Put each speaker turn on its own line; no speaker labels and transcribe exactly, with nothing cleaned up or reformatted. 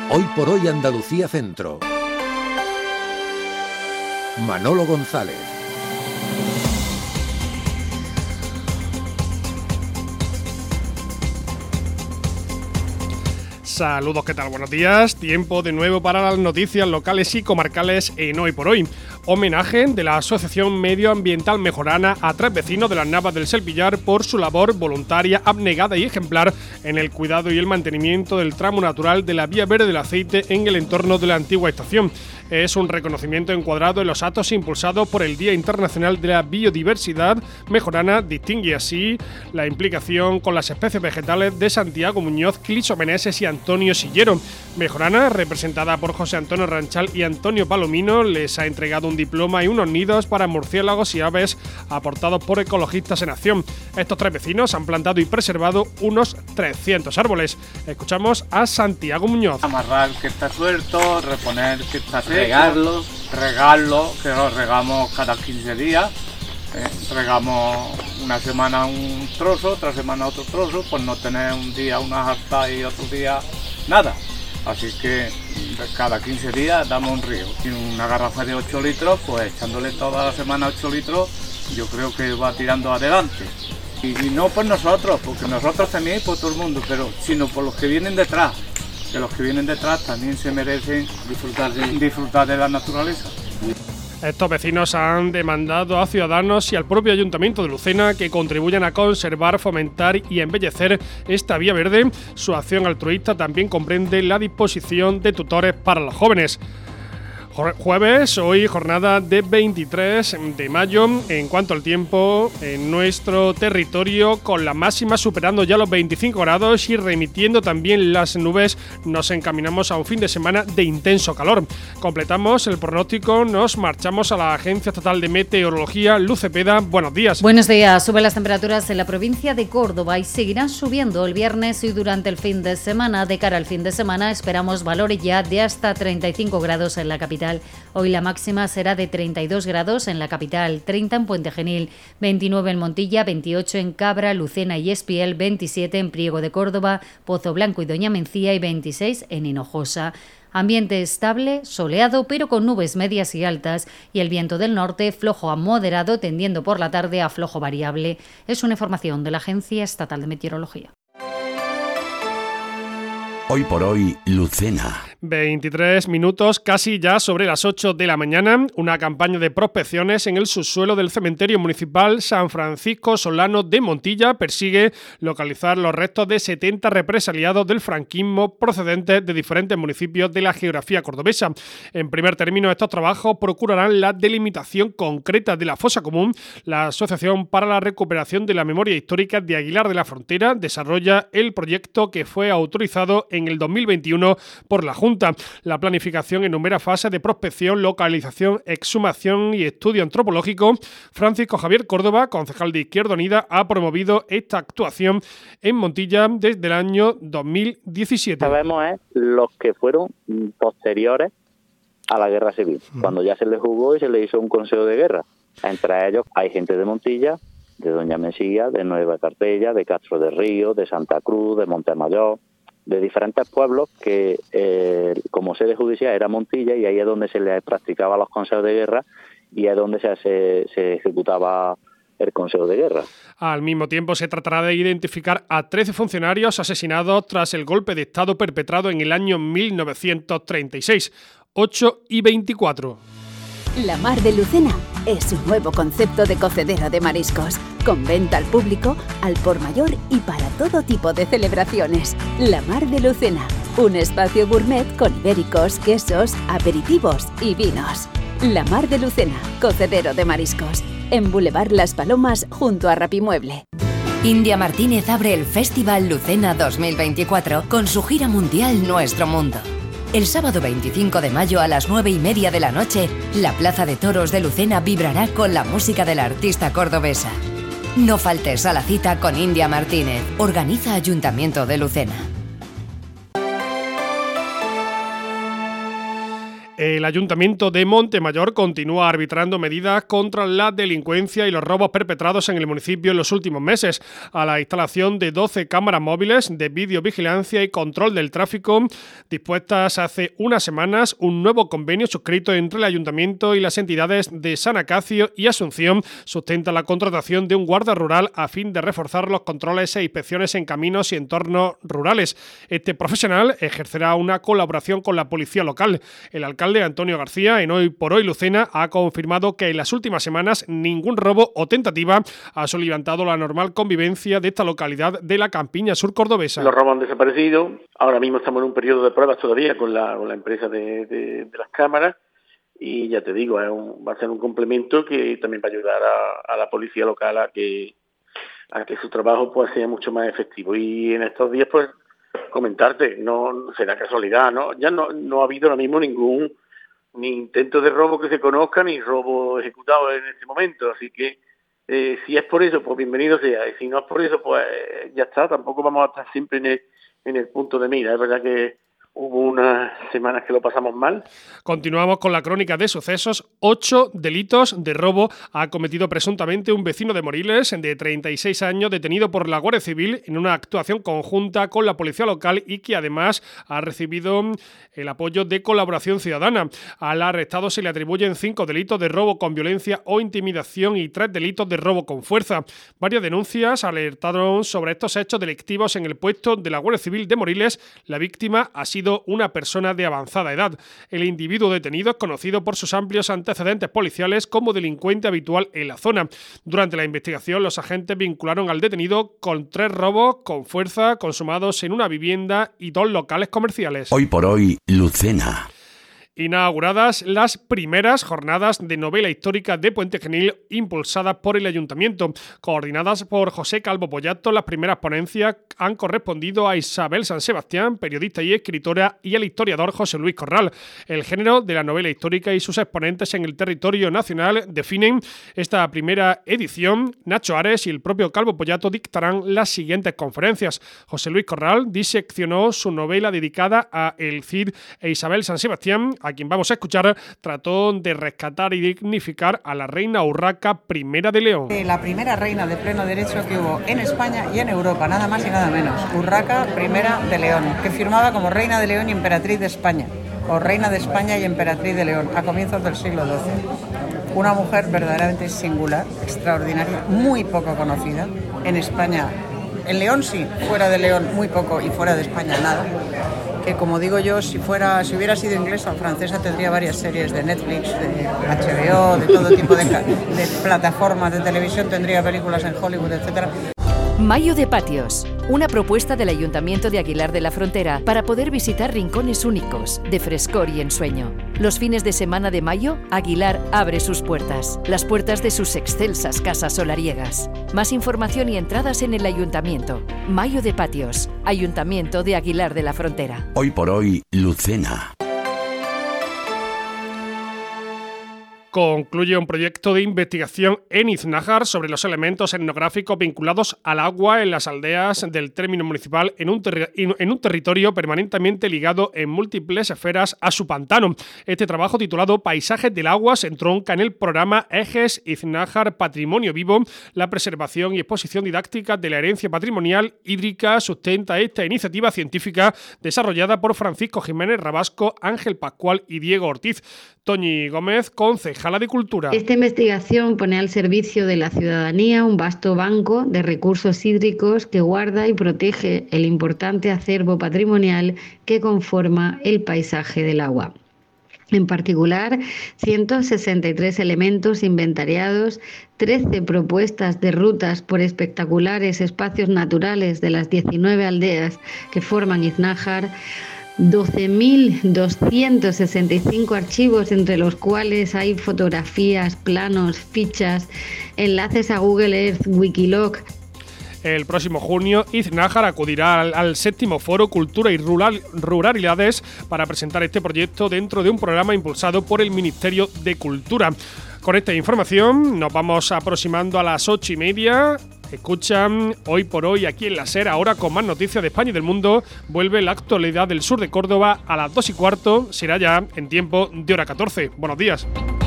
Hoy por hoy Andalucía Centro. Manolo González.
Saludos, ¿qué tal? Buenos días. Tiempo de nuevo para las noticias locales y comarcales en Hoy por Hoy. Homenaje de la Asociación Medioambiental Mejorana a tres vecinos de las Navas del Selpillar por su labor voluntaria, abnegada y ejemplar en el cuidado y el mantenimiento del tramo natural de la Vía Verde del Aceite en el entorno de la antigua estación. Es un reconocimiento encuadrado en los actos impulsados por el Día Internacional de la Biodiversidad Mejorana. Distingue así la implicación con las especies vegetales de Santiago Muñoz, Cliso Meneses y Antonio Sillero. Mejorana, representada por José Antonio Ranchal y Antonio Palomino, les ha entregado un diploma y unos nidos para murciélagos y aves aportados por ecologistas en acción. Estos tres vecinos han plantado y preservado unos trescientos árboles. Escuchamos a Santiago Muñoz.
Amarrar que está suelto, reponer que está seco,
regarlo,
regarlo, que lo regamos cada quince días. Eh, regamos una semana un trozo, otra semana otro trozo, pues no tener un día una jarta y otro día nada. Así que cada quince días damos un río. Y una garrafa de ocho litros, pues echándole toda la semana ocho litros, yo creo que va tirando adelante. Y, y no por nosotros, porque nosotros también por todo el mundo, pero sino por los que vienen detrás. Que los que vienen detrás también se merecen disfrutar de, disfrutar de la naturaleza.
Estos vecinos han demandado a ciudadanos y al propio Ayuntamiento de Lucena que contribuyan a conservar, fomentar y embellecer esta vía verde. Su acción altruista también comprende la disposición de tutores para los jóvenes. Jueves, hoy jornada de veintitrés de mayo. En cuanto al tiempo, en nuestro territorio, con la máxima superando ya los veinticinco grados y remitiendo también las nubes, nos encaminamos a un fin de semana de intenso calor. Completamos el pronóstico, nos marchamos a la Agencia Estatal de Meteorología. Luz Cepeda, buenos días.
Buenos días. Suben las temperaturas en la provincia de Córdoba y seguirán subiendo el viernes y durante el fin de semana. De cara al fin de semana esperamos valores ya de hasta treinta y cinco grados en la capital. Hoy la máxima será de treinta y dos grados en la capital, treinta en Puente Genil, veintinueve en Montilla, veintiocho en Cabra, Lucena y Espiel, veintisiete en Priego de Córdoba, Pozo Blanco y Doña Mencía y veintiséis en Hinojosa. Ambiente estable, soleado, pero con nubes medias y altas, y el viento del norte flojo a moderado, tendiendo por la tarde a flojo variable. Es una información de la Agencia Estatal de Meteorología.
Hoy por hoy, Lucena.
veintitrés minutos, casi ya sobre las ocho de la mañana. Una campaña de prospecciones en el subsuelo del cementerio municipal San Francisco Solano de Montilla persigue localizar los restos de setenta represaliados del franquismo procedentes de diferentes municipios de la geografía cordobesa. En primer término, estos trabajos procurarán la delimitación concreta de la fosa común. La Asociación para la Recuperación de la Memoria Histórica de Aguilar de la Frontera desarrolla el proyecto que fue autorizado en el dos mil veintiuno por la Junta. La planificación enumera fases de prospección, localización, exhumación y estudio antropológico. Francisco Javier Córdoba, concejal de Izquierda Unida, ha promovido esta actuación en Montilla desde el año dos mil diecisiete.
Sabemos es los que fueron posteriores a la guerra civil, mm. cuando ya se le juzgó y se le hizo un consejo de guerra. Entre ellos hay gente de Montilla, de Doña Mencía, de Nueva Cartella, de Castro de Río, de Santa Cruz, de Montemayor, de diferentes pueblos que eh, como sede judicial era Montilla, y ahí es donde se les practicaba los consejos de guerra y es donde se, se, se ejecutaba el consejo de guerra.
Al mismo tiempo se tratará de identificar a trece funcionarios asesinados tras el golpe de Estado perpetrado en el año mil novecientos treinta y seis. ocho y veinticuatro.
La Mar de Lucena es un nuevo concepto de cocedero de mariscos, con venta al público, al por mayor y para todo tipo de celebraciones. La Mar de Lucena, un espacio gourmet con ibéricos, quesos, aperitivos y vinos. La Mar de Lucena, cocedero de mariscos, en Boulevard Las Palomas junto a Rapimueble.
India Martínez abre el Festival Lucena dos mil veinticuatro con su gira mundial Nuestro Mundo. El sábado veinticinco de mayo a las nueve y media de la noche, la Plaza de Toros de Lucena vibrará con la música de la artista cordobesa. No faltes a la cita con India Martínez. Organiza Ayuntamiento de Lucena.
El Ayuntamiento de Montemayor continúa arbitrando medidas contra la delincuencia y los robos perpetrados en el municipio en los últimos meses. A la instalación de doce cámaras móviles de videovigilancia y control del tráfico dispuestas hace unas semanas, un nuevo convenio suscrito entre el Ayuntamiento y las entidades de San Acacio y Asunción sustenta la contratación de un guarda rural a fin de reforzar los controles e inspecciones en caminos y entornos rurales. Este profesional ejercerá una colaboración con la policía local. El alcalde Antonio García, en Hoy por Hoy Lucena, ha confirmado que en las últimas semanas ningún robo o tentativa ha solivantado la normal convivencia de esta localidad de la campiña sur cordobesa.
Los robos han desaparecido. Ahora mismo estamos en un periodo de pruebas todavía con la, con la empresa de, de, de las cámaras y ya te digo, es un, va a ser un complemento que también va a ayudar a, a la policía local a que, a que su trabajo pues sea mucho más efectivo. Y en estos días pues comentarte, no será casualidad, ¿no? Ya no, no ha habido ahora mismo ningún ni intento de robo que se conozca, ni robo ejecutado en este momento, así que eh, si es por eso, pues bienvenido sea, y si no es por eso, pues ya está, tampoco vamos a estar siempre en el, en el punto de mira. Es verdad que hubo unas semanas que lo pasamos mal.
Continuamos con la crónica de sucesos. Ocho delitos de robo ha cometido presuntamente un vecino de Moriles de treinta y seis años detenido por la Guardia Civil en una actuación conjunta con la policía local y que además ha recibido el apoyo de Colaboración Ciudadana. Al arrestado se le atribuyen cinco delitos de robo con violencia o intimidación y tres delitos de robo con fuerza. Varias denuncias alertaron sobre estos hechos delictivos en el puesto de la Guardia Civil de Moriles. La víctima ha sido una persona de avanzada edad. El individuo detenido es conocido por sus amplios antecedentes policiales como delincuente habitual en la zona. Durante la investigación, los agentes vincularon al detenido con tres robos con fuerza consumados en una vivienda y dos locales comerciales.
Hoy por hoy, Lucena.
Inauguradas las primeras jornadas de novela histórica de Puente Genil impulsadas por el Ayuntamiento. Coordinadas por José Calvo Pollato, las primeras ponencias han correspondido a Isabel San Sebastián, periodista y escritora, y al historiador José Luis Corral. El género de la novela histórica y sus exponentes en el territorio nacional definen esta primera edición. Nacho Ares y el propio Calvo Pollato dictarán las siguientes conferencias. José Luis Corral diseccionó su novela dedicada a El Cid e Isabel San Sebastián, a quien vamos a escuchar, trató de rescatar y dignificar a la reina Urraca I de León.
La primera reina de pleno derecho que hubo en España y en Europa, nada más y nada menos. Urraca I de León, que firmaba como reina de León y emperatriz de España, o reina de España y emperatriz de León, a comienzos del siglo doce. Una mujer verdaderamente singular, extraordinaria, muy poco conocida. En España, en León sí, fuera de León muy poco y fuera de España nada. Que como digo yo, si fuera, si hubiera sido inglesa o francesa tendría varias series de Netflix, de H B O, de todo tipo de, de plataformas de televisión, tendría películas en Hollywood, etcétera.
Mayo de Patios, una propuesta del Ayuntamiento de Aguilar de la Frontera para poder visitar rincones únicos, de frescor y ensueño. Los fines de semana de mayo, Aguilar abre sus puertas, las puertas de sus excelsas casas solariegas. Más información y entradas en el Ayuntamiento. Mayo de Patios, Ayuntamiento de Aguilar de la Frontera.
Hoy por hoy, Lucena.
Concluye un proyecto de investigación en Iznájar sobre los elementos etnográficos vinculados al agua en las aldeas del término municipal en un, ter- en un territorio permanentemente ligado en múltiples esferas a su pantano. Este trabajo, titulado Paisajes del agua, se entronca en el programa Ejes Iznájar Patrimonio Vivo. La preservación y exposición didáctica de la herencia patrimonial hídrica sustenta esta iniciativa científica desarrollada por Francisco Jiménez Rabasco, Ángel Pascual y Diego Ortiz. Toñi Gómez, concejala de Cultura.
Esta investigación pone al servicio de la ciudadanía un vasto banco de recursos hídricos que guarda y protege el importante acervo patrimonial que conforma el paisaje del agua. En particular, ciento sesenta y tres elementos inventariados, trece propuestas de rutas por espectaculares espacios naturales de las diecinueve aldeas que forman Iznájar, doce mil doscientos sesenta y cinco archivos, entre los cuales hay fotografías, planos, fichas, enlaces a Google Earth, Wikiloc.
El próximo junio, Iznájar acudirá al, al séptimo Foro Cultura y Rural, Ruralidades para presentar este proyecto dentro de un programa impulsado por el Ministerio de Cultura. Con esta información nos vamos aproximando a las ocho y media. Escuchan Hoy por Hoy aquí en la SER, ahora con más noticias de España y del mundo. Vuelve la actualidad del sur de Córdoba a las dos y cuarto, será ya en tiempo de hora catorce. Buenos días.